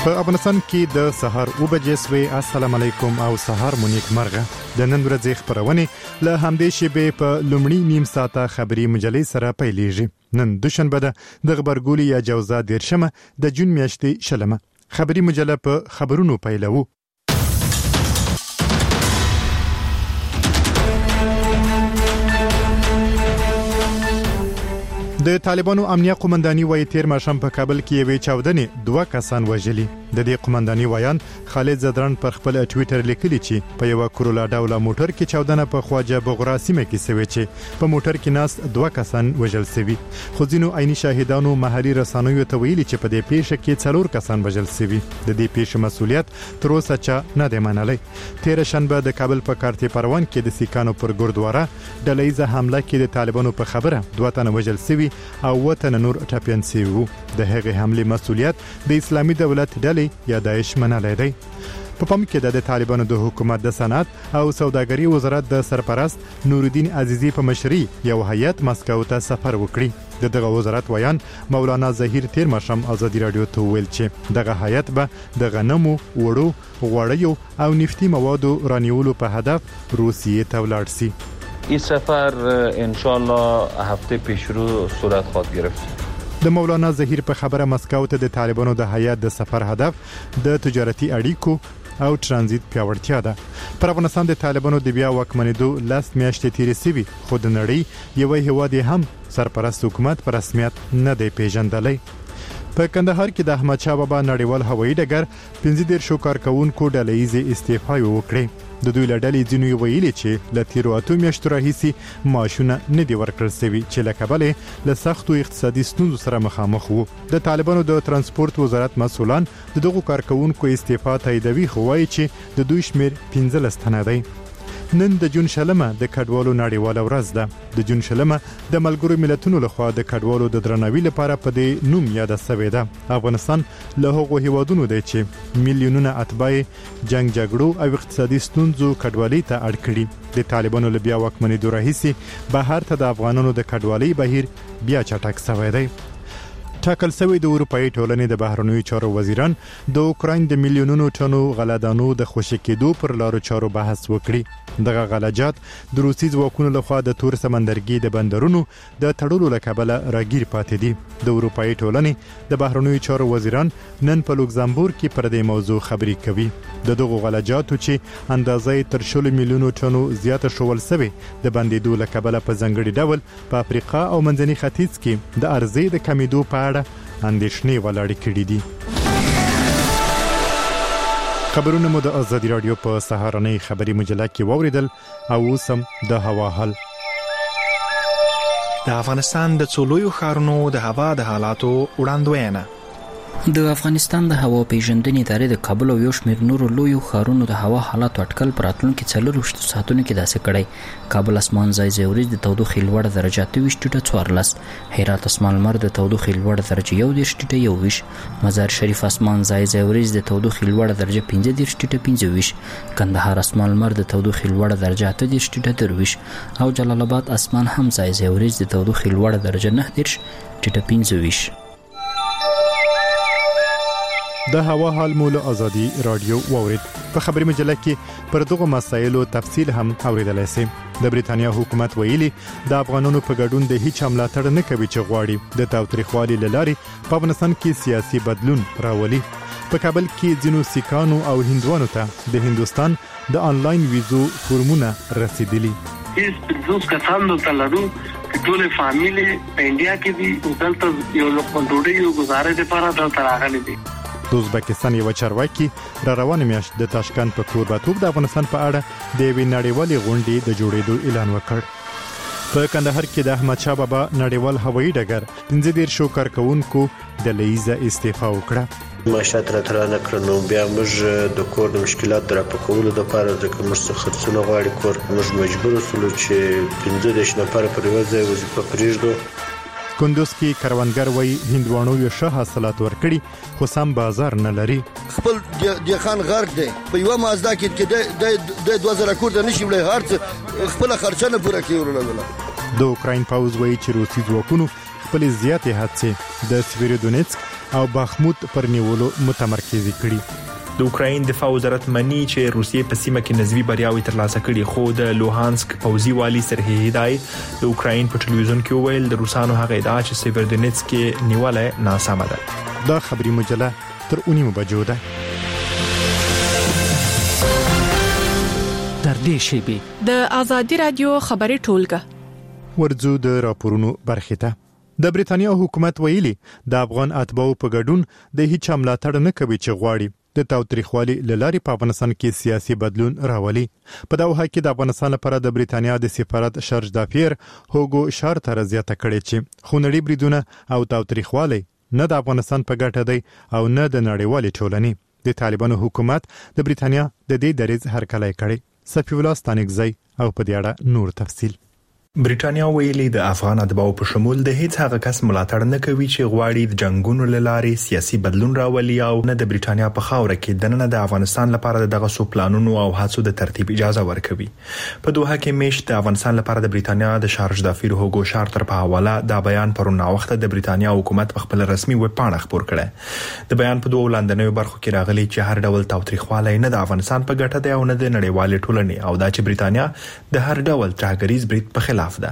په افغانستان کې د سهار 9 بجې سوي. السلام علیکم او سهار مونیک مرغه. د نن ورځې خبرونه له همدې شیبې په لومړی نیم ساعته خبري مجلې سره پیلېږي. نن دوشنبه ده د خبرګولي یا جوزا 13 د جون میاشتې شلمه. خبري مجله په خبرونو پیلوو. د طالبانو امنیه قومنداني وایي تیر ماښام په کابل کې یوې چاودنې 2 کسان وژلي. د دې قومنداني وایان خالد زدران پر خپل ټوئیټر لیکلي چې په یو کورولا ډوله موټر کې چاودنه په خواجه بغرا سیمه کې شوې چې په موټر کې ناست 2 کسان وژل شوي. خو ځینو عیني شاهدانو محلي رسنیو ته ویلي چې په دې پیښه کې 4 کسان وژل شوي. د دې پیښې مسؤلیت تر اوسه چا نه دی منلی. تیر شنبه د کابل په کارتي پروان کې د سیکانو پر ګردواره ډلهیزه حمله کې د طالبانو په خبره 2 تنه وژل شوي او وطن نور ټاپین سیو. د هغې حمله مسؤلیت د اسلامي دولت ډلې یا داعش منلای دی. په پام کې د طالبانو د حکومت د صنعت او سوداګري وزارت د سرپرست نورالدین عزیزی په مشرۍ یو هیئت مسکو ته سفر وکړي. دغه وزارت ویان مولانا ظهیر تیر ماښام آزادي رادیو ته ویل چې دغه هیئت به د غنمو، وړو، غوړیو او نفتي موادو رانیولو په هدف روسیې ته ولاړ شي. این سفر انشالله هفته پیش رو صورت خواهد گرفت. د مولانا ظهیر په خبره مسکو ته د طالبانو د هیئت د سفر هدف د تجارتي اړیکو او ترانزیت پیاوړتیا ده. پر افغانستان د طالبانو د بیا واکمنېدو لاس میاشتې تیرې شوي، خو د نړۍ یو هیواد هم سرپرست حکومت په رسمیت نه دی پیژندلی. په کندهار کې د احمد شاه بابا نړیوال هوایي ډګر 15 کارکونکو ډلهیزې استعفا وکړې. د دوی لړلې ځینو ویلي چې ل تیرو 8 میاشتو راهیسې معاشونه نه دی ورکړل شوي چې له کبله له سختو اقتصادي ستونزو سره مخامخ وو. د طالبانو د ترانسپورت وزارت مسؤلان دغه کارکونکو استعفا تاییدوي، خو وایي چې د دوی شمیر 15 تنه دی. نن د جون شلمه د کډوالو نړیواله ورځ ده. د جون شلمه د ملګرو ملتونو لخوا د کډوالو د درناوي لپاره په دې نوم یاد شوې ده. افغانستان له هغو هیوادونو دی چې میلیونونه اتباع جنگ جګړو او اقتصادي ستونزو کډوالۍ ته اړ کړي. د طالبانو له بیا واکمنېدو راهیسې بهر ته د افغانانو د کډوالۍ بهیر بیا چټک شوی دی. ټاکل شوی د اروپאי ټولنې د بهرنیو چارو وزیران د اوکراین د میلیونونو ټنو غلهدانو د خوشی کېدو پر لارو چارو بحث وکړي. دغه غلجات د روسي ځواکونو لخوا د تور سمندرګي د بندرونو د تړلو لکبله راګیر پاتې دي. د اروپאי ټولنې د بهرنیو چارو وزیران نن په لوکزامبورګ کې پر دې موضوع خبرې کوي. د دغه غلجاتو چې اندازې تر 100 میلیونو ټنو زیاته شول سوي د بندیدو لکبله په ځنګړي ډول په افریقا او منځني ختیځ کې د ارزې د کمیدو په اړه اندېښنې ولاړې کړې دي. خبرونه مو د آزادي رادیو په سهارنۍ خبري مجله کې واوریدل او اوسم د هوا حال. د افغانستان د څلورو ښارونو د هوا د حالاتو وړاندوینه. د افغانستان د هوا پیژندنې ادارې د کابل او یو شمېر نورو لویو ښارونو د هوا حالات اټکل پر راتلونکي 4 ساعتونو کې داسې کړی. کابل اسمان ځای ځای وریځ د تودوخې لوړه درجه 28.14، هرات اسمان لمر د تودوخې لوړه درجه 21.21، مزار شریف اسمان ځای ځای وریځ د تودوخې لوړه درجه 15.25، کندهار اسمان لمر د تودوخې لوړه درجه 8.23 او جلال آباد اسمان هم ځای ځای وریځ د تودوخې لوړه درجه 9.25. د هوا حال مول آزادي رادیو واورید. په خبري مجله کې پر دغه مسایلو تفصیل هم اوریدلای شئ. د بریتانیا حکومت ویلي د افغانانو په ګډون د هیڅ ملاتړ نه کوي چې غواړي د تاوتریخوالي لارې په افغانستان کې سیاسي بدلون راولي. په کابل کې ځینو سیکانو او هندوانو ته د هندستان د انلاین ویزو فورمونه رسیدلي. هیڅ دوس کسان ته لرو ټول فامیلی په انډیا کې دي، دلته یو لوک ډوډۍ یو گزارې لپاره دلته راغلي دي. د ازبکستان یو چارواکي را روانه میاشت د تاشکند په کوربه‌توب د افغانستان په اړه د یوې نړیوالې غونډې د جوړېدو اعلان وکړ. په کندهار کې د احمد شاه بابا نړیوال هوایي ډګر 15 کارکونکو ډلهیزه استعفا وکړه. معاشات راترانه کړنو بیا موږ د کور د مشکلات را پکولو لپاره ځکه موږ څه خرڅونه غواړي کور موږ مجبور وسلو چې 15 نفر پر یو ځای وظیفه پرېږدو. کندوز کې کروندګر وای هندوانو یو ښه حاصلات ورکړي خو سم بازار نه لري. خپل د خان غرق دی په یو مازدا کې د 2000 کور د نشي وړي هرڅ خپل خرچنه پوره کوي. د اوکراین پاوز وای چې روسي ځواکونو خپل زیاتې هڅې د سویرودونیتسک او باخمود پر نیولو متمرکز کړي. د اوکراین دفاع وزارت مني چې روسیې په سیمه کې نسبی بریاوي ترلاسه کړي، خو د لوهانسک پوځي والی سرحدي هداي د اوکراین په ټلویزیون کې ویل د روسانو هغه ادعا چې سیبردنیتس کې نیولای ناسمه ده. دا خبري مجله تر 9 بجو ده. در دې شیبه د ازادي رادیو خبري ټولګه ورځو د راپورونو برخه ته. د بریتانیا حکومت ویلي د افغان اتباعو په ګډون د هیڅ ملاتړ نه کوي چې غواړي د تاوتریخوالي لاري په افغانستان کې سیاسي بدلون راولي. په دغه حق کې د افغانستان لپاره د بریتانیا د سفارت شارج دافیر هوګو شارتر زیاته کړې چې خونړي بریدونه او تاوتریخوالي نه د افغانستان په ګټه دی او نه د نړیوالې ټولنې. د طالبانو حکومت د بریتانیا د دې دریځ هرکلی کړي. صفی الله ستانکزی او په دې اړه نور تفصیل. بریټانیا ویلي د افغان اتباعو په شمول د هیڅ هغه کس ملاتړ نه کوي چې غواړي د جنگونو لاري سیاسي بدلون راولي او نه د بریټانیا په خاوره کې دننه د افغانستان لپاره دغه سو پلانونو او هڅو د ترتیب اجازه ورکوي. په دوحه کې میشت د افغانستان لپاره د بریټانیا د شارج دافیر هوګو شارتر په حواله د بیان پرونه وخت د بریټانیا حکومت په خپل رسمي ویب پاڼه خبر کړه. د بیان په دوه لاندنیو برخو کې راغلي چې هر ډول تاوتریخوالی نه د افغانستان په ګټه دی او نه د نړیوالې ټولنې او دا چې بریټانیا د هر ډول ترهګریز برید په خلاف ده.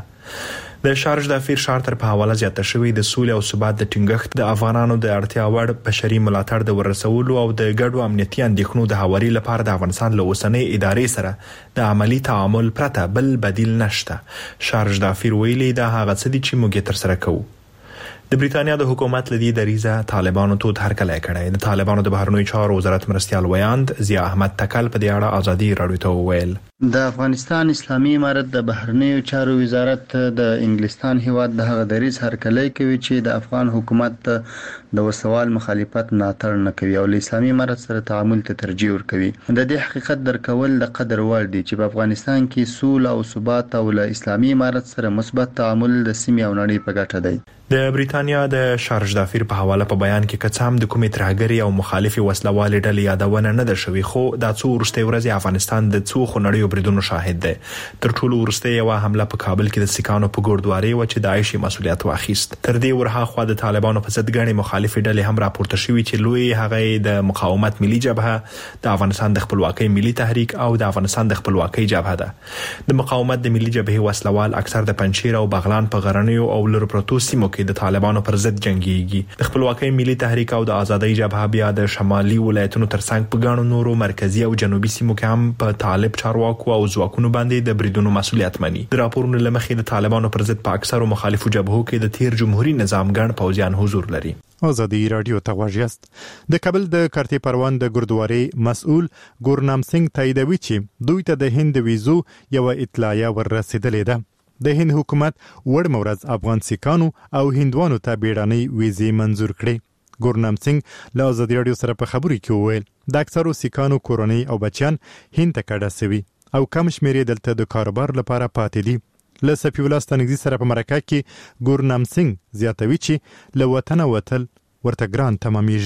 د شارج دافیر شارتر په حواله زیاته شوی د سولې او ثبات د ټینګښت د افغانانو د اړتیا وړ بشري ملاتړ د ورسولو او د ګډو امنیتي اندېښنو د هواري لپاره د افغانستان له اوسنۍ ادارې سره د عملی تعامل پرته بل بدیل نشته. شارج دافیر ویلي دا هغه څه دي چې موږ تر سره کوو. د بریټانیا د حکومت لدی دریزه طالبانو ته هرکلی کړی. د طالبانو د بهرنیو چارو وزارت مرستيال ویاند ضیا احمد تکل په دې اړه ازادي رادیو ته وویل د افغانستان اسلامي امارت د بهرنیو چارو وزارت د انګلستان هیواد د هغه دریز هرکلی کوي چې د افغان حکومت د وسوال مخالفت ناتړ نه کوي او اسلامي امارت سره تعامل ته ترجیح ورکوي. د دې حقیقت درکول د قدر وړ دي چې په افغانستان کې سول او ثبات او له اسلامي امارت سره مثبت تعامل د سیمې او نړۍ په ګټه دی. د بریټانیا د شارج دافیر په حواله په بیان کې کڅام د کومې ترهګری او مخالفي وسلوالې ډلې یادونه نه ده شوې، خو دا څو ورستۍ ورځې افغانستان د څو خونړیو بریدونو شاهد دی. تر ټولو ورستۍ یو حمله په کابل کې د سکانو په ګوردواري و چې داعش مسؤلیت واخیست. تر دې ورهاخوا د طالبانو په ضد غني مخالفي ډلې هم راپورته شوې چې لوی هغه د مقاومت ملي جبهه، د افغانستان د خپلواکۍ ملي تحریک او د افغانستان د خپلواکۍ جبهه ده. د مقاومت د ملي جبهه وسلوال اکثر د پنجشیر او بغلان په غرنیو او لر پروتو سیمو کې د طالبانو پر ضد جنگيږي. د خپلواکۍ ملي تحریک او د ازادۍ جبهه بیا د شمالي ولایتونو ترڅنګ په ګڼو نورو مرکزی او جنوبي سیمو کې هم په طالب چارواکو او ځواکونو باندې د بریدونو مسؤلیت مني. د راپورونو لمخې د طالبانو پر ضد په اکثرو مخالفو جبهو کې د تیر جمهوریت نظام ګڼ پوځیان حضور لري. ازادي رادیو ته واجست. د کابل د کارتي پروان د ګردواري مسؤل ګورنام سنگ تاییدوي چې دوی ته د هند ویزو یو اطلاعیه ورسېدلې ده. د هند حکومت وړ مورز افغان سیکانو او هندوانو ته بیړنۍ ویزې منزور کړې. ګورنام سنگ له ازادي رادیو سره په خبرو کې وویل د اکثرو سیکانو کورنۍ او بچیان هند ته کډه سوي او کم شمېر دلته د کاروبار لپاره پاتې دي. له صفی الله ستانکزی سره په مرکه کې ګورنام سنگ زیاتوي چې له وطن وتل ورته ګران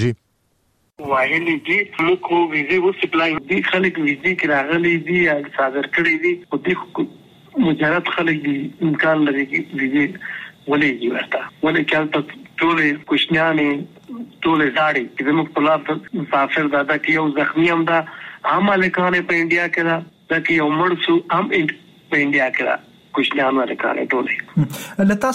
تمامېږي. وایلی دي موږ ویزې وسپلای دي خلک ویزې کې راغلي دي صادر کړي دي او دي مجرد خلک دي امکان لري چې ویزې ولې ورته ولې کله ټول کوشنیانې ټول زاړي چې موږ په لار مسافر دادا کې یو زخمی هم دا عامه لکانه په انډیا کې دا چې یو مړ شو هم په انډیا کې دا کوشنیانو لکانه ټول لته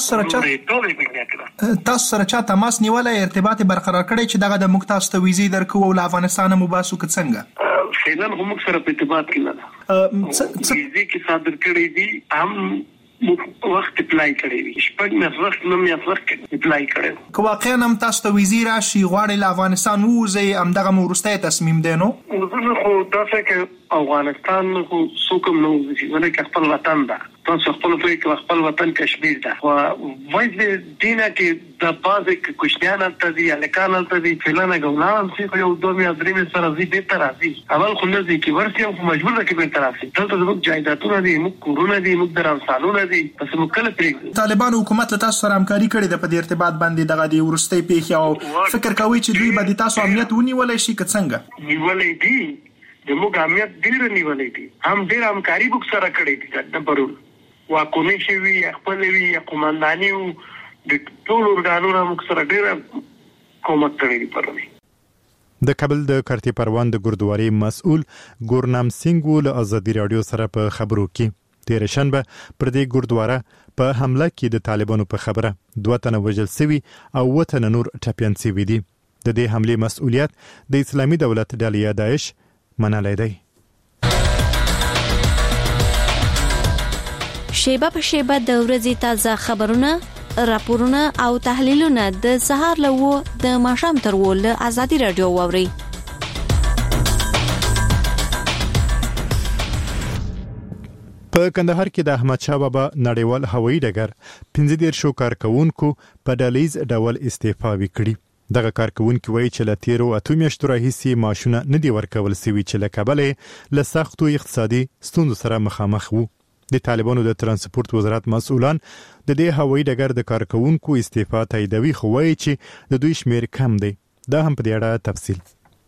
سره چا تماس نیولای ارتباط برقرار کړي چې دغه د مکتاز ته ویزې درکو او له افغانستان مباسو کې څنګه فعلا هم سره په ارتباط کې نه ویزې کې صادر کړي دي هم وخت اپلای کړی وي شپږ میاشتې وخت نو میاشتې اپلای کړی کو واقعا هم تاسو ته ویزې راشي غواړي له افغانستان ووځي هم دغه ورسته تصمیم دی نو زه خو تاسو کې افغانستان خو څوک نو وځي ولکه خپل وطن ده تاسو خپل په خپل وطن کشمیر ده او وایي دینه کې د پازه کوشنیان ته دی الکان ته دی فلانه ګولان چې یو دوه میا درې سره زی به تر راځي اول خو نه دي کې ورسي هم مجبور ده کې به تر راځي دلته زموږ جایدادونه دي موږ کورونه دي موږ درامسالونه دي پس موږ کله پرې طالبان حکومت له تاسو سره همکاري کړې ده په دې ارتباط باندې دغه دی ورستۍ پیښه او فکر کوي چې دوی به د تاسو امنیت ونیولای شي که څنګه نیولای دي د موږ امنیت ډیر نیولای دي هم ډیر همکاري وک سره کړې دي د پرون واکونی شوی خپل وی قومنداني او د ټول ورګانونو موږ سره ډیر کومک کړی پرونی. د کابل د کارتی پروان د ګردواري مسؤل ګورنام سنگ ول ازادي رادیو سره په خبرو کې تیر شنبه پر دې ګردواره په حمله کې د طالبانو په خبره 2 تنه وژل شوي او 2 تنه نور ټپيان شوي دي. د دې حمله مسؤلیت د اسلامي دولت ډلې داعش منلای دی. شیبه په شیبه د ورځې تازه خبرونه، راپورونه او تحلیلونه د سهار له د ماښام تر ول ازادي رادیو ووري. په کندهار کې د احمد شاه بابا نړیوال هوایي ډګر 15 کارکونکو په ډالیز ډول استعفا وکړي. دغه کارکونکو وایي چې له تیرو 8 میاشتو راهیسې معاشونه نه دی ورکول سوي چې له کبله له سختو اقتصادي ستونزو سره مخامخ وو. د طالبانو د ترانسپورت وزارت مسؤلان د دې هوایي ډګر د کارکونکو استعفا تاییدوي، خو وایي چې د دوی شمیر کم دی. دا هم په دې اړه تفصیل.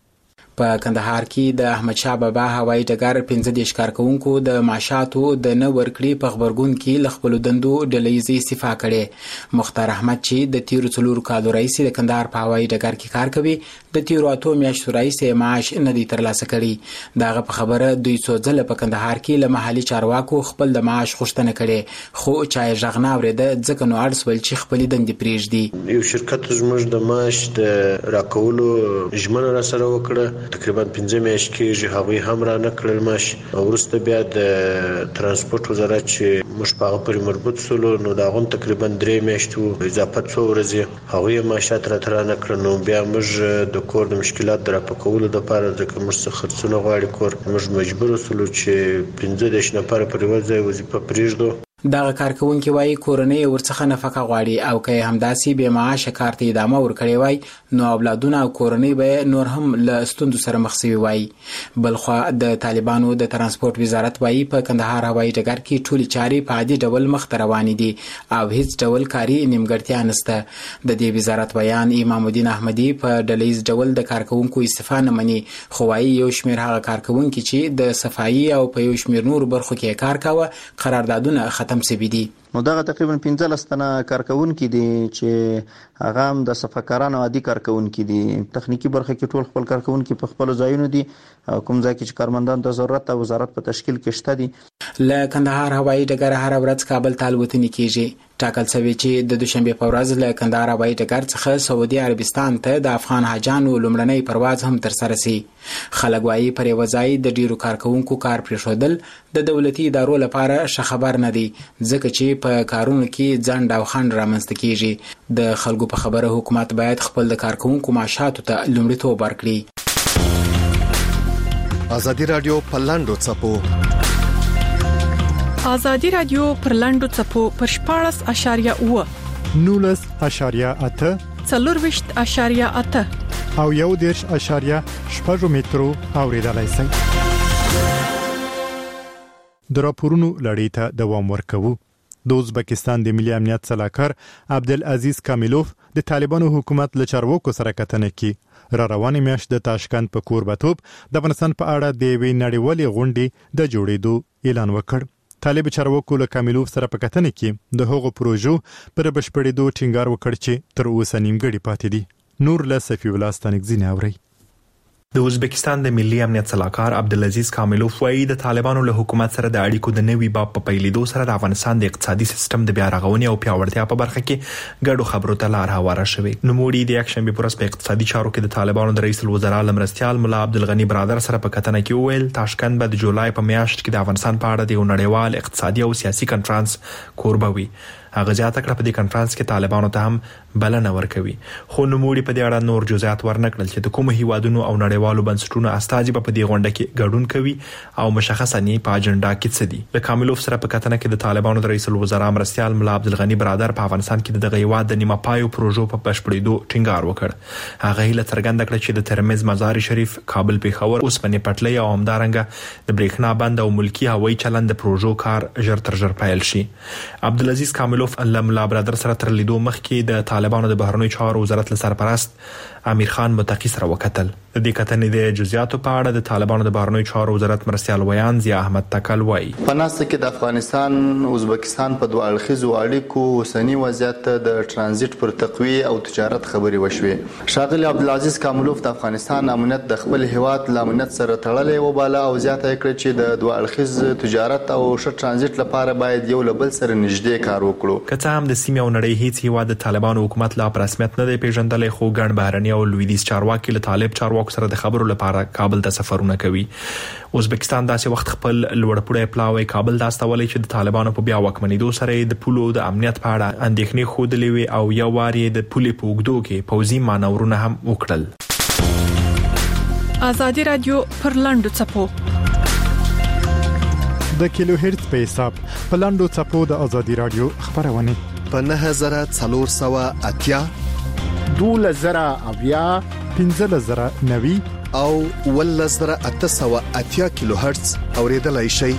په کندهار کې د احمد شاه بابا هوایي ډګر 15 کارکونکو د معاشاتو د نه ورکړې په خبرګون کې ل خپل دندو ډلېزي استعفا کړي. مختار احمد چې د تیرو 4 کالو رئیس د کندهار په هوایي ډګر کې کار کوي، د تیرو 8 میاشتو رئیس معاش نه دی ترلاسه کړي. داغه په خبره دوی څوځله په کندهار کې له محلي چارواکو خپل د معاش غوښتنه کړي، خو چای ژغنا ورده ځکه نو اړ سول چې خپل دندې پریږدي. یو شرکت زموږ د معاش د راکولو ژمنه را سره وکړه، تقریبا 15 میاشتې کې هغوی هم را نه کړل معاش. ورسته بیا د ترانسپورت وزارت چې موږ په هغه پورې مربوط سولو، نو دا غون تقریبا 3 میاشتې اضافه 2 ورځې هغوی معاشات را تر نه کړل. نو بیا موږ د کور د مشکلات د راپکولو لپاره ځکه موږ څه خرڅونه غواړي کور، موږ مجبور سولو چې 15 نفر پر یو ځای وظیفه پریږدو. دغه کارکونکو وایي کورنۍ ورڅخه نفقه غواړي او که همداسي به معاش کار ته ادامه ورکړي وای نو اولادونه او کورنۍ به نور هم له ستوندو سره مخ شوي وای. بلخو د طالبانو د ترانسپورت وزارت وایي په کندهار هوایي ډګر کې ټولې چارې په عادي ډول مخ ته روانې دي او هیڅ ډول کاري نیمګړتیا نشته. د دې وزارت بیان امام الدین احمدي په ډلېز ډول د کارکونکو استعفا نه مني، خو وایي یو شمېر هغه کارکونکو چې د صفایي او په یو شمېر نور برخو کې کار کاوه قراردادونه ختم شوي دي. نو دغه تقریبا 15 تنه کارکونکو دي چې هغه هم د صفاکارانو عادي کارکونکو دي. تخنیکی برخه کې ټول خپل کارکونکو په خپل ځایونو دي، کوم ځای کې چې کارمندان د ضرورت او وزارت په تشکیل کې شته دي. له کندهار هوایي ډګر هر ورځ کابل ته الوتنې کیږي. ټاکل شوی چې د دوشنبه په ورځ له کندهار هوایي ډګر څخه سعودي عربستان ته د افغان حاجانو لومړنی پرواز هم تر سره شي. خلک وايي پر یو ځای د ډیرو کارکونکو کار پرېښودل د دولتي ادارو لپاره ښه خبر نه دی، ځکه چې په کارونو کې ځنډ او خنډ رامنځته کیږي. د خلکو په خبره حکومت باید خپل د کارکونکو معاشاتو ته لومړیتوب ورکړي. ازادي رادیو په لاندو چپو ازادي رادیو پر لاندو چپو پر 14.8 19.8 4.8 او 1.8 مترو اوریدلای شئ. د راپورونو لړۍ ته دوام ورکوو. د ازبکستان د ملي امنیت سلاکار عبدالعزیز کامیلوف د طالبانو حکومت له چارواکو سره کتنه کوي. را روانې میاشت د تاشکند په کوربتوب د افغانستان په اړه د یوې نړیوالې غونډې د جوړېدو اعلان وکړ. طالب چارواکو له کامیلوف سره په کتنه کې د هغو پروژو پر بشپړېدو ټینګار وکړ چې تر اوسه نیمګړي پاتې دي. نور له صفی الله ستانکزی اوري. د ازبکستان د ملي امنیت سلاکار عبدالعزیز کامیلوف وایي د طالبانو له حکومت سره د اړیکو د نوي باب په پیلېدو سره د افغانستان د اقتصادي سیستم د بیا رغونې او پیاوړتیا په برخه کې ګډو خبرو ته لار هواره شوې. نوموړي د یکشنبه په ورځ په اقتصادي چارو کې د طالبانو د رئیس الوزرا لمرستيال مولا عبدالغنی برادر سره په کتنه کې وویل تاشکند به د جولای په میاشت کې د افغانستان په اړه د یو نړیوال اقتصادي او سیاسي کنفرانس کوربه وي. هغه ځاته کړ په دې کنفرانس کې طالبانو ته هم بلنه ورکوي، خو نوموړي په دې اړه نور جزئیات ورنکړل چې د کوم هیوادونو او نړیوالو بنسټونو استازي په دې غونډه کې ګډون کوي او مشخصا نه په اجنډا کې څه دي. د کامیلوف سره په کتنه کې د طالبانو د رئیس الوزرا مرستيال مولا عبدالغنی برادر په افغانستان کې د هیواد د نیمه پایو پروژو په بشپړېدو ټینګار وکړ. هغه هیله څرګنده کړه چې د ترمز مزار شریف، کابل، پیښور، اوسپنې پټلۍ او همدارنګه د برېښنا بند او ملکی هوایي چلند د پروژو کار ژر تر ژره پیل شي. عبدالعزیز کامیلوف کاملوف الله برادر سره تر لیدو مخکې د طالبانو د بهرنیو چارو وزارت له سرپرست امیر خان متقی سره وکتل. د دې کتنې د جزئیاتو په اړه د طالبانو د بهرنیو چارو وزارت مرستيال ویان ضیا احمد تکل وایي پناسته کې د افغانستان ازبکستان په دوه اړخیزو اړیکو اوسنی وضعیت د ترانزیت پر تقویه او تجارت خبري وشوي. شاغلی عبدالعزیز کاملوف د افغانستان امنیت د خپل هیواد لامنیت سره تړلې و بالا او زیاته کړ چې د دوه اړخیز تجارت او ښه ترانزیت لپاره باید یو لبل سره نږدې کار وکړو. که څه هم د سیمې او نړۍ هیڅ هیواد د طالبانو حکومت لا پر رسمیت نه دی پیژندل، خو ګڼ بهرني او لویدیځ چارواکي له طالب چارواکو سره د خبرو لپاره کابل ته سفرونه کوي. ازبکستان داسې وخت خپل لوړپوړی پلاوی کابل ته استولی چې د طالبانو په بیا واکمنېدو سره د پولو د امنیت په اړه اندېښنې ښودلې وي او یو وار یې د پولې په اوږدو کې پوځي مانورونه هم وکړل. ازادي رادیو پر لاندو چپو د کیلو هرتز په حساب په لاندو چپو د ازادي رادیو خبرونه په 9480 2000 1590 او 1880 کیلو هرتز اوریدلای شئ.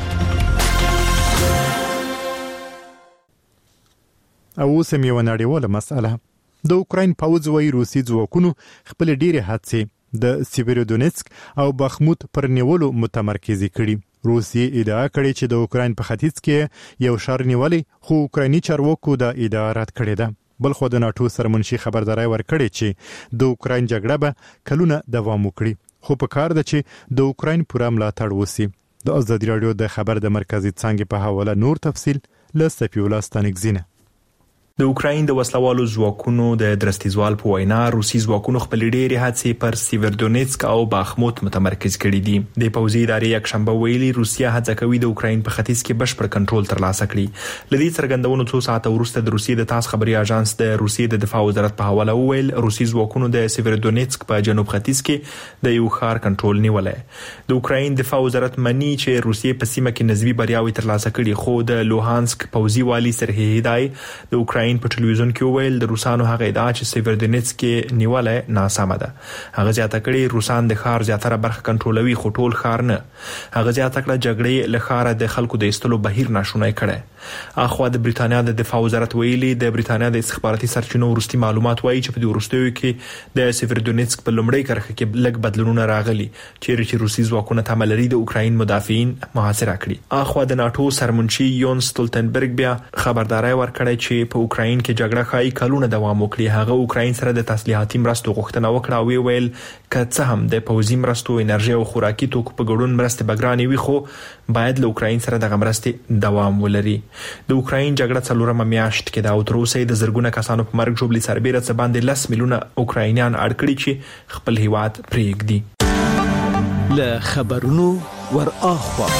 او سم یو نړیواله مسأله د اوکراین پوځ وایي روسي ځواکونو خپل ډېرې حادثې د سیویرودونیتسک او بخموت پر نیولو متمرکز کړي. روسي ادعا کړې چې د اوکراین په ختیځ کې یو شهر نیولې، خو اوکرایني چارواکو دا ادعا رد کړې ده. بلخو د ناتو سرمنشي خبرداري ورکړې چې د اوکراین جګړه به کلونه دوام وکړي، خو په کار ده چې د اوکراین پوره ملاتړ وسی. د ازادي رادیو د خبر د مرکزی څنګه په حواله نور تفصیل له سپیولا ستانګزینه. د اوکراین د وسلوالو ځواکونو د درستیزوال په وینا روسي ځواکونو خپل ډېری حادثې پر سیویرودونیتسک او باخموت متمرکز کړي دي. د پوځي ادارې یک شنبه ویلي روسیا هڅه کوي د اوکراین په ختیځ کې بشپړ کنټرول ترلاسه کړي. لدې څرګندونو څو ساعته وروسته د روسي د تاس خبري اژانس د روسي د دفاع وزارت په حواله وویل روسي ځواکونو د سیویرودونیتسک په جنوب ختیځ کې د یو ښار کنټرول نیولای. د اوکراین دفاع وزارت مني چې روسي په سیمه کې نسبی بریاوي ترلاسه کړي، خو د لوهانسک پوځي والی سرهی هداي د اوکراین په ټلویزیون کې ویل د روسانو هغه ادعا چې سیویرودونیتسک کې نیولای ناسمه ده. هغه زیاته کړي روسان د ښار زیاتره برخه کنټرولوي، خو ټول ښار نه. هغه زیاته کړه جګړې له ښاره د خلکو د ایستلو بهیر ناشونی کړي. اخوا د بریټانیا د دفاع وزارت ویلي د بریټانیا د استخباراتي سرچینو وروستي معلومات وایي چې په دې وروستیو کې د سیویرودونیتسک په لومړۍ کرښه کې لږ بدلونونه راغلي، چې روسي ځواکونه تمه لري د اوکراین مدافعین محاصره کړي. اخوا د ناتو سرمنشي یون سټولټنبرګ بیا خبرداري ورکړه چې په اوکراین کې جګړه خای کلونه دوام وکړي. هغه اوکراین سره د تسلیحاتي مرستو غوښتنه وکړه او ویل که څه هم د پوځي مرستو، انرژي او خوراکي توکو په ګډون مرستې بګرانې وي، خو باید له اوکراین سره دغه مرستې دوام ولري. د اوکراین جګړه څلورمه میاشت کې د اوتروسې د زرګونه کسانو په مرګ ژوبلې سربېره څه باندې 10 میلیونه اوکراینیان اړ کړي چې خپل هیواد پرېږدي. له خبرونو ور اخوا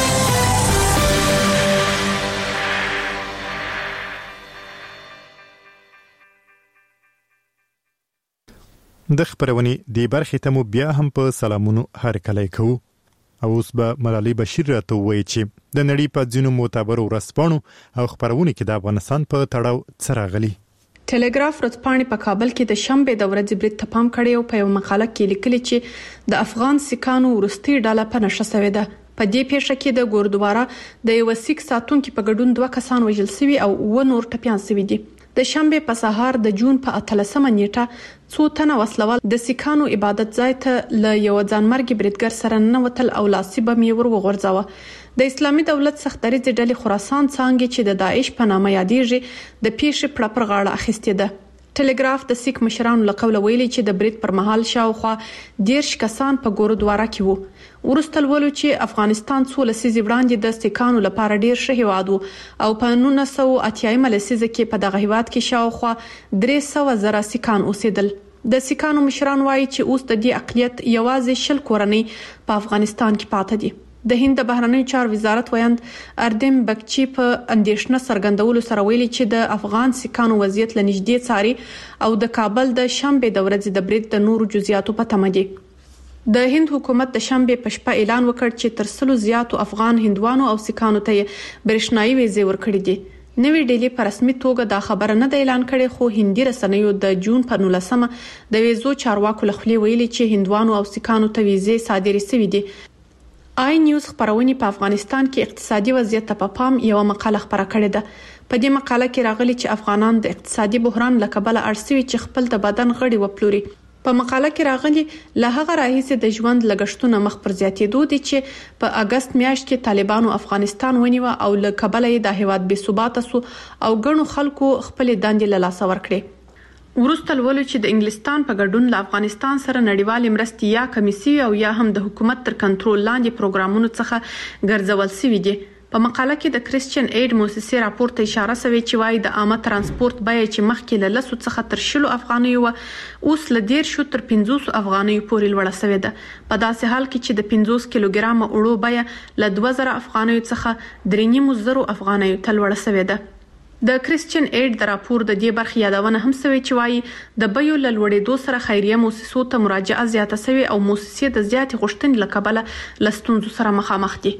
د خبرونې دی برخې ته مو بیا هم په سلامونو هرکلی کوو. او اوس به ملالۍ بشیر راته ووایي چې د نړۍ په ځینو معتبرو ورځپاڼو او خبرونو کې د افغانستان په تړاو څه راغلي. ټلګراف ورځپاڼې په کابل کې د شنبې د ورځې برید ته پام کړی او په یو مقاله کې لیکلي چې د افغان سیکانو وروستي ډله په نشه شوې ده. په دې پیښه کې د ګوردواره د یو سیک ساتونکو په ګډون 2 کسان وژل شوي او 9 نور ټپيان شوي دي. د شنبې په سهار د جون په 13مه نیټه څو تنه وسلوال د سیکانو عبادت ځای ته له یو ځانمرګي بریدګر سره ننوتل او لاسي بم یې وغورځاوه. د اسلامي دولت سختدریځ ډلې خراسان څانګې چې د داعش په نامه یادېږي د پیښې پړه پر غاړه اخیستې ده. ټلګراف د سیک مشرانو له قوله ویلي چې د برید پر مهال شاوخوا 10 کسان په ګوردواره کې وو. ورسته ولولو چې افغانستان څو لسیزې وړاندې د سیکانو لپاره ډیر ښه هیواد وو او په 1980 لسیزه کې په دغه هیواد کې شاوخوا 300,000 سیکان اوسېدل. د سیکانو مشران وایي چې اوس د دې اقلیت یوازې 10 کورنۍ په افغانستان کې پاتې دي. د هند د بهرنیو چارو وزارت ویاند اردم بګچی په اندیشنه څرګندولو سره ویلي چې د افغان سیکانو وضعیت لنږدې څاري او د کابل د شنبې د ورځې د برید د نورو جزئیاتو په تمه دي. د هند حکومت د شنبې په شپه اعلان وکړ چې تر 100 زیاتو افغان هندوانو او سیکانو ته برېښنايي ویزې ورکړې دي. نوې ډیلی په رسمي توګه دا خبره نه د اعلان کړي، خو هندي رسنیو د جون په 19مه د ویزو چارواکو لخوا ویلي چې هندوانو او سیکانو ته ویزې صادرې شوې دي. آی نیوز خبرونه په افغانستان کې اقتصادي وضعیت په پام یو مقاله خبره کړې ده. په دې مقاله کې راغلي چې افغانان د اقتصادي بحران له کبله اړسوي چې خپل د بدن غړي وپلوري. په مقاله کې راغلي له هغه راهیسې د ژوند لګښتونه مخ پر زیاتېدو دي چې په اگست میاشت کې طالبانو افغانستان ونیو او له کبله یې د هیواد بې ثباته سو او ګڼو خلکو خپل دندې له لاسه ورکړي. ورسته لولو چې د انګلستان په ګډون له افغانستان سره نړیوال مرستې یا کمیسي او یا هم د حکومت تر کنټرول لاندې پروګرامونو څخه ګرځول شوی دي. په مقاله کې د کریسچن ایډ موسسې راپور ته اشاره شوی چې وايي د عامه ترانسپورت بیه چې مخکې له 10 څخه تر 10 افغانیو اوس له 10 تر 15 افغانیو پورې لوړه شوې ده. په داسې حال کې چې د 50 کیلوګرام اوړو بیه له 2000 افغانیو څخه 3.5 افغانیو ته لوړه شوې ده. د کریسچن ایډ د راپور د دې برخې یادونه هم شوی چې وايي د بیو له لوړېدو سره خیریه موسسو ته مراجعه زیاته شوی او موسسې د زیاتې غوښتنې له کبله له ستونزو سره مخامخ دي.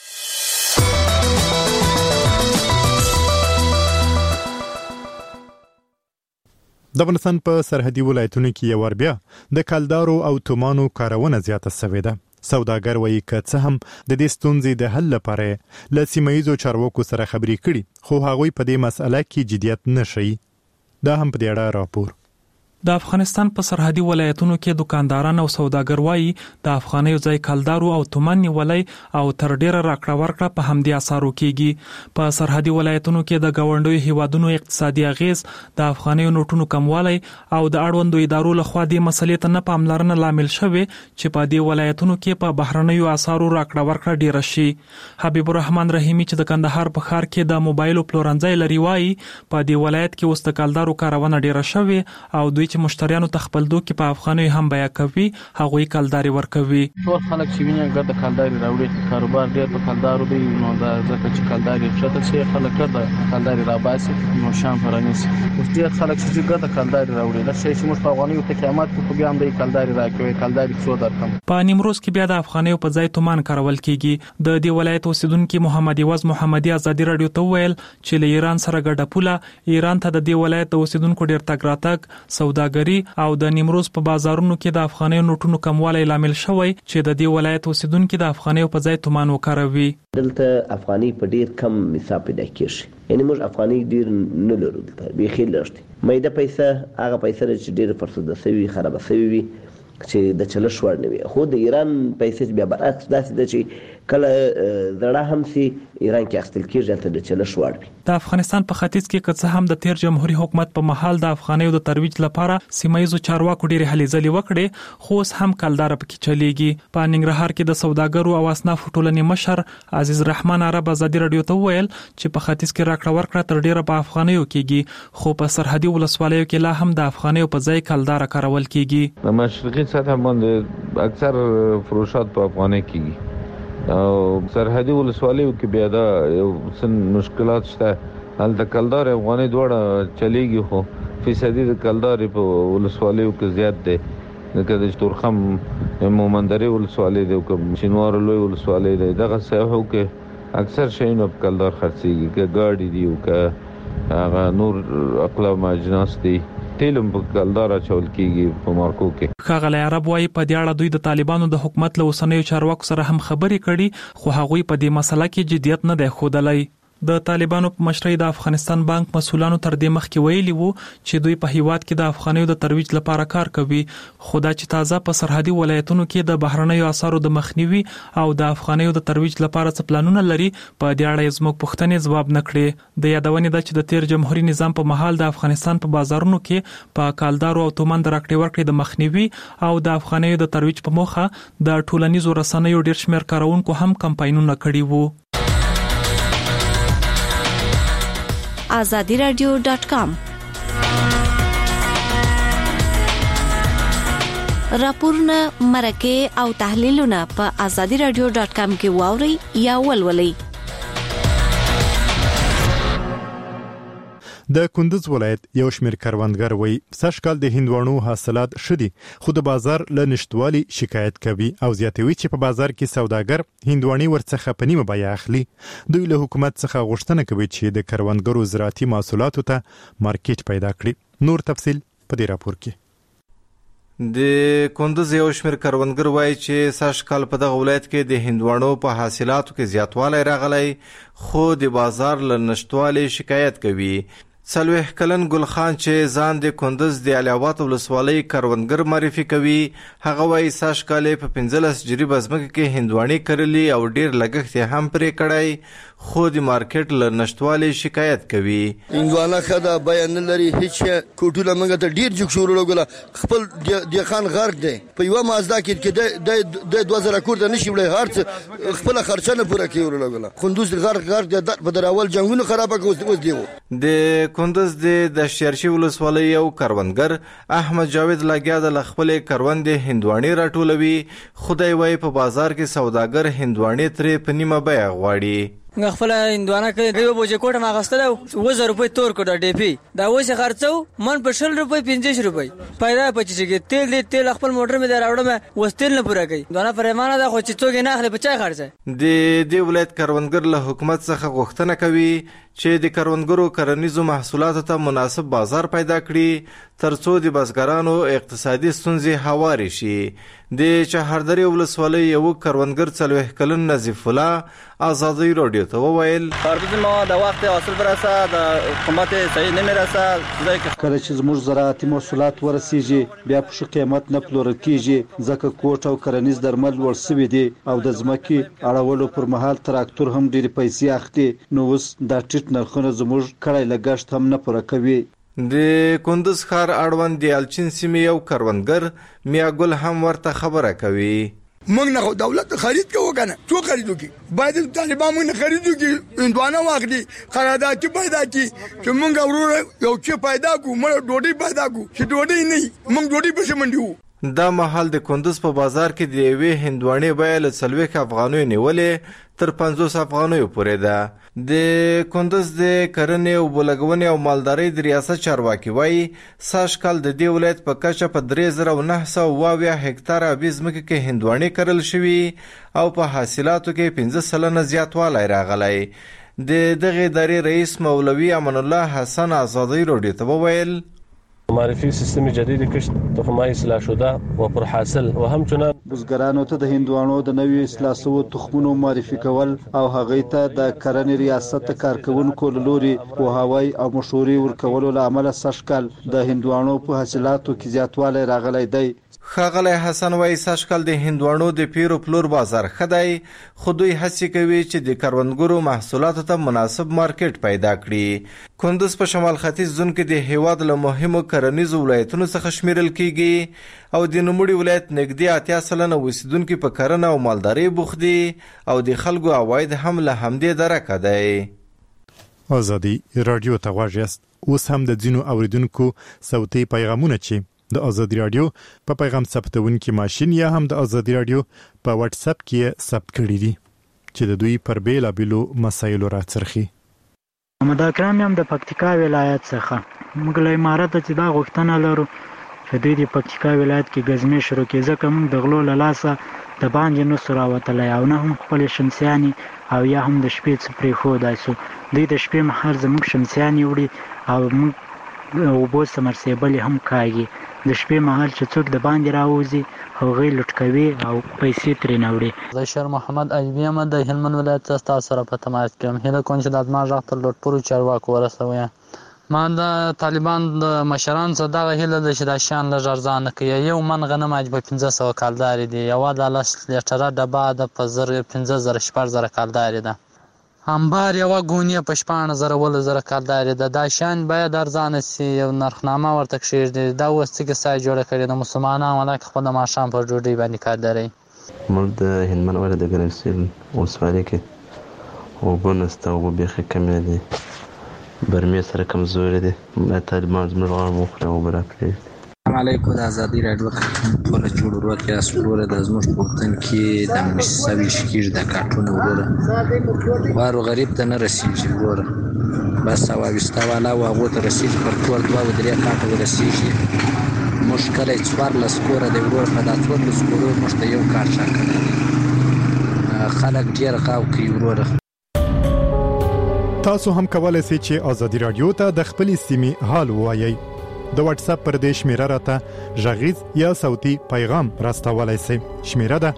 د افغانستان په سرحدي ولایتونو کې یو ور بیا د کلدارو او تومانو کارونه زیاته شوې ده. سوداګر وایي که څه هم د دې ستونزې د حل لپاره له سیمه‌ییزو چارواکو سره خبرې کړي خو هغوی په دې مسأله کې جدیت نه ښیي. دا هم په دې اړه راپور. د افغانستان په سرحدي ولایتونو کې دکانداران او سوداګر وایي د افغانیو ځای کلدارو او تومان نیولای او تر ډیره راکړه ورکړه په همدې اسارو کېږي. په سرحدي ولایتونو کې د گاونډیو هیوادونو اقتصادي اغیز د افغانیو نوټونو کموالی او د اړوندو ادارو لخوا د مسلې ته نه پاملرنه لامل شوی چې په دې ولایتونو کې په بهرنیو اسارو راکړه ورکړه ډیره شي. حبیب الرحمن رحیمی چې د کندهار په ښار کې د موبایل پلورنځي لري وایي په دې ولایت کې اوس د کلدارو کارونه ډیره شوی او دوی چې مشتریانو ته خپل دوکي په افغاني هم بیا کوي هغوی کلداري ورکوي. ټول خلک چې ویني ګرد کلداري راوړي کاروبار ډېر په کلدارو دی نو دا ځکه چې کلداري شته چې خلک ګرد کلداري راباسي نو شام فرانسي اوس ډېر خلک چې ګرد کلداري راوړي دا شي چې موږ په افغاني ته قیامت په بیا هم دی کلداري راکوي کلداري څو درکم. په نیمروز کې بیا د افغاني په ځای تومان کارول کیږي. د دې ولایت اوسیدونکو محمد یواز محمدي ازادي رادیو ته ویل چې له ایران سره ګډه پوله ایران ته د دې ولایت اوسیدونکو ډېر تګ راتګ سوداګري او د نیمروز په بازارونو کې د افغاني نوټونو کموالی لامل شوی چې د دې ولایت اوسیدونکو د افغاني په ځای تومان وکاروي. دلته افغاني په ډیر کم حساب پیدا کیږي یعنی موږ افغاني ډیر نه لرو دلته به خیر لري مېده پیسې هغه پیسې چې ډیر فرصت سوي خراب سوي چې د چلش ور نه وي خو د ایران پیسې بیا برعکس داسې د چې کله زړه هم سي ایران کې اخستل کېږي ته د چلش ور وي. د افغانستان په ختیځ کې که څه هم د تیر جمهوریت حکومت په محل د افغانیو د ترویج لپاره سیمایي چارواکو ډېر هلې ځلې وکړي خو اوس هم کلدار پکې چلیږي. په ننګرهار کې د سوداګرو او اصناف ټولنې مشر عزیز رحمان عرب ازادي رادیو ته ویل چې په ختیځ کې راکړه ورکړه تر ډیره په افغانیو کېږي خو په سرحدي ولسوالیو کې لا هم د افغانیو په ځای کلدار کارول کېږي. د مشرقي سطح باندې اکثر فروشات په افغاني کېږي او سرحدي ولسوالیو کې بیا دا یو څه مشکلات شته. هلته کلدار افغاني دوړه چلیږي خو فیصدي د کلدار په ولسوالیو کې زیات دی لکه د تورخم مومندري ولسوالۍ دی او شینوار لوی ولسوالۍ دی دغه ساحو کې اکثر شیونه په کلدار خرڅېږي که ګاډي دي او که هغه نور اقلام اجناس دي تیلم په کلدار اچول کېږي په مارکو کې. ښاغلی عرب وایي په دې اړه دوی د طالبانو د حکومت له اوسنیو چارواکو سره هم خبرې کړي خو هغوی په دې مسله کې جدیت نه دی ښودلی. د طالبانو په مشرۍ د افغانستان بانک مسؤلانو تر دې مخکې ویلي وو چې دوی په هیواد کې د افغانیو د ترویج لپاره کار کوي خو دا چې تازه په سرحدي ولایتونو کې د بهرنیو اسعارو د مخنیوي او د افغانیو د ترویج لپاره څه پلانونه لري په دې اړه زموږ پوښتنې ځواب نه کړې. د یادونې ده چې د تیر جمهوریت نظام په محل د افغانستان په بازارونو کې په کلدارو او تومان د راکړې ورکړې د مخنیوي او د افغانیو د ترویج په موخه د ټولنیزو رسنیو ډېر شمېر کارونکو هم کمپاینونه کړي وو. azadiradio.com راپورونه مرکه او تحلیلونه په azadiradio.com کې واوري یا ولولئ. د کندز ولایت یو شمېر کروندګر وایي سږ کال د هندوانو حاصلات شدي خو د بازار له نشټوالي شکایت کوي او زیاتوي چې په بازار کې سوداګر هندواني ورڅخه په نیمه بیه اخلي. دوی له حکومت څخه غوښتنه کوي چې د کروندګرو زراعتي محصولاتو ته مارکیټ پیدا کړي. نور تفصیل په دې راپور کې. د کندوز یو شمېر کروندګر وایي چې سږ کال په دغه ولایت کې د هندوانو په حاصلاتو کې زیاتوالی راغلی، خو د بازار له نشتوالي شکایت کوي. 40 کلن ګل خان چې ځان د کندوز د علي اباد ولسوالۍ کروندګر معرفي کوي، هغه وایي سږ کال په 15 جریبه ځمکه کې هندوانې کرلي او ډیر لګښت یې هم پرې کړی، خو د مارکیټ له نشتوالي شکایت کوي. هندوانه ښه ده، بیه نه لري هیڅ. کوټونه موږ ته ډېر جګ شو ورلګله. خپل دهقان غرق دی، په یوه مازدا کې د 2000 کور ته نشي وړی، هر څه خپله خرچه نه پوره کوي ورلګله. کندوز غرق دی، په دراول جنګونو خرابه کوي. اوس دی د کندوز د شیرشي ولسوالۍ یو کروندګر احمد جاوید لګیا د خپلې کروندې هندوانې راټولوي. خدای وایي په بازار کې سوداګر هندوانې ترې په نیمه بیه غواړي. موږ خپل هندوانه کې یو بوجه کوټه ما غستله 2000 روپۍ تور کړه ډیپی دا اوس خرڅو من په 20 روپۍ 25 روپۍ پیدا پچې کې تیل خپل موټر مې راوړم وستل نه پوره کوي. دونه پرېمانه ده خو چې څوک نه اخلي په چا خرڅه. د ولایت کروندګر له حکومت څخه غوښتنه کوي چې د کروندګرو کرنیزو محصولاتو ته مناسب بازار پیدا کړي ترڅو د بزګرانو اقتصادي ستونزې هوارې شي. د چهاردرې ولسوالۍ یو کروندګر 40 کلن نظیف الله آزادۍ رادیو ته وویل خربوزې ما د وخت حاصل برسه د حکومت صحیح نه میرسه. کله چې زموږ زراعتي محصولات ورسیږي بیا په ښه قیمت نه پلورل کیږي ځکه کوټ او کرنیز درمل لوړ شوي دي او د ځمکې اړولو پر مهال تراکتور هم ډېرې پیسې اخلي. نو اوس دا ټیټ نرخونه زموږ کړی لګښت هم نه پوره کوي. د کندوز ښار اړوند د الچین سیمې یو کروندګر میاګل هم ورته خبره کوي. موږ نه دولت خرید کوو کنه څو خریدو کی باید طالبان موږ نه خریدو کی هندوانه واخلي قرارداد پیدا کی چې موږ ورور یو څه پیدا کو موږ ډوډۍ پیدا کو چې ډوډۍ نه موږ ډوډۍ په شمنډیو. دا مهال د کندوز په بازار کې د یوې هندوانې بیه له 40 افغانیو نیولې تر 50 افغانیو پورې ده. د کندوز د کرنې او بولګونې او مالدارۍ د ریاست چارواکي وایي سږ کال د دې ولایت په کچه په 3920 هکتاره ابي ځمکې کې هندوانې کرل شوي او په حاصلاتو کې 15% زیاتوالی راغلی. د دغې ادارې رئیس مولوي امان الله حسن آزادۍ رادیو ته وویل معرفي سیستم جدید کشت تخمای اصلاح شده و پر حاصل و همچنان بزګرانو ته د هندوانو د نوې اصلاح شوو تخمونو معرفي کول او هغه ته د کرنې ریاست کارکونکو له لوري پوهاوی او مشورې ورکولو له امله سږ کال د هندوانو په حاصلاتو کې زیاتوالی راغلی دی. ښاغلی حسن وایي سږ کال د هندوانو د پیرو پلور بازار ښه دی، خو دوی هڅې کوي چې د کروندګرو محصولاتو ته مناسب مارکیټ پیدا کړي. کندوز په شمال ختیځ زون کې د هیواد له مهمو کرنیزو ولایتونو څخه شمیرل کیږي او د نوموړي ولایت نږدې 80% اوسیدونکي په کرنه او مالدارۍ بوخت دي او د خلکو عواید هم له همدې درکه دی. آزادي رادیو ته غواړئ یاست. اوس هم د ځینو اوریدونکو صوتي پیغامونه چې د آزادي رادیو په پیغام ثبتونکي ماشین یا هم د آزادي رادیو په واتس اپ کې ثبت کړي دي چې د دوی پر بیلابیلو مسایلو راڅرخي. محمد اکرم یم د پکتیکا ولایت څخه. موږ له امارات چې دا غوښتنه لرو چې دوی د پکتیکا ولایت کې ګزمې شروع کړي ځکه موږ د غلو له لاسه د باندې نو راوتلی او نه هم خپل شمسیانې او یا هم د شپې څه پرېښودای سو. دوی د شپې مهال زموږ شمسیانې وړي او موږ اوبو سمرسیبل هم کاږي. د شپې مهال چې څوک د باندې راوځي هغوی لوټ کوي او پیسې ترې نه وړي. زه شیر محمد ایوبي یم د هلمند ولایت څخه تاسو سره په تماس کې یم. هیله کوم چې د زما غږ تر لوټپورو چارواکو ورسوئ. ما د طالبان د مشرانو څخه دغه هیله ده چې دا شیان لږ ارزانه کړي. یو من غنم په 1500 کالدارې دي، یوه د 10 لیټره ډبه ده په 15,000 شپږ کالدارې ده، انبار یوه ګونیه په 16,000 کالدارې ده. دا شیان باید ارزانه سي، یو نرخنامه ورته کښېږدي. دا اوس څه کیسه جوړه کړې د مسلمانانو ولکه خپل د ماښام پر ډوډۍ باندې کار لري. موږ د هلمند ولایت د ګرمسیر ولسوالۍ کې اوبه نشته، اوبه بیخي کمې دي، برمې سره کمزورې دي. باید طالبان زموږ غاړه وخوري او اوبه راپرېږدي. السلام علیکم. د ازادي راډیو ټوله جوړ وروت یاست. وروره د زموږ په وطن کې د مشسه ویش کېږي د کارټونه وروره وارو غریب ته نه رسېږي وروره، بس واویسته والا و هغو ته رسېږي پر کور 2-3 کاټه ورسېږي. موږ کلی 14 کوره دی وروره، په دا 14 کورو موږ ته یو کار ټاکلی دی. خلک ډېر غاو کوي وروره. تاسو هم کولای شئ چې آزادي رادیو ته د خپلې سیمې حال ووایئ. د واتس اپ پر دې شمیره راته ژغیز یا صوتي پیغام راستولای شئ. شمیره ده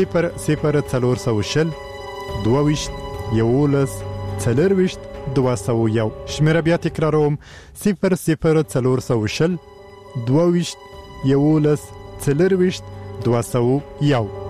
00400 22 11 40 201. شمیره بیا تکراروم 00400 22 11 40 201.